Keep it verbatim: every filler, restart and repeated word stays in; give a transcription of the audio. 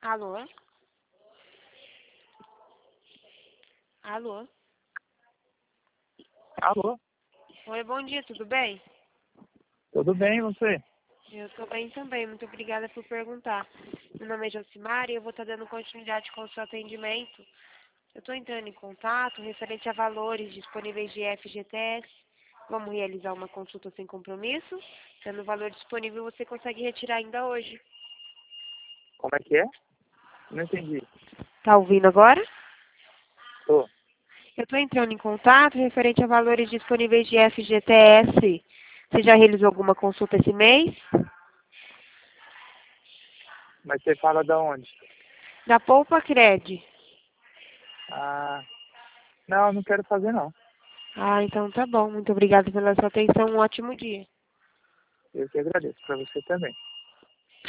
Alô? Alô? Alô, Oi, bom dia, tudo bem? tudo bem e você? Eu tô bem também, muito obrigada por perguntar. Meu nome é Josimara e eu vou estar dando continuidade com o seu atendimento. Eu estou entrando em contato referente a valores disponíveis de F G T S. Vamos realizar uma consulta sem compromisso. Tendo o valor disponível, você consegue retirar ainda hoje. Como é que é? Não entendi. Tá ouvindo agora? Tô. Eu estou entrando em contato referente a valores disponíveis de F G T S. Você já realizou alguma consulta esse mês? Mas você fala da onde? Da Poupa Cred. Ah, não, não quero fazer não. Ah, então tá bom. Muito obrigada pela sua atenção. Um ótimo dia. Eu que agradeço, para você também.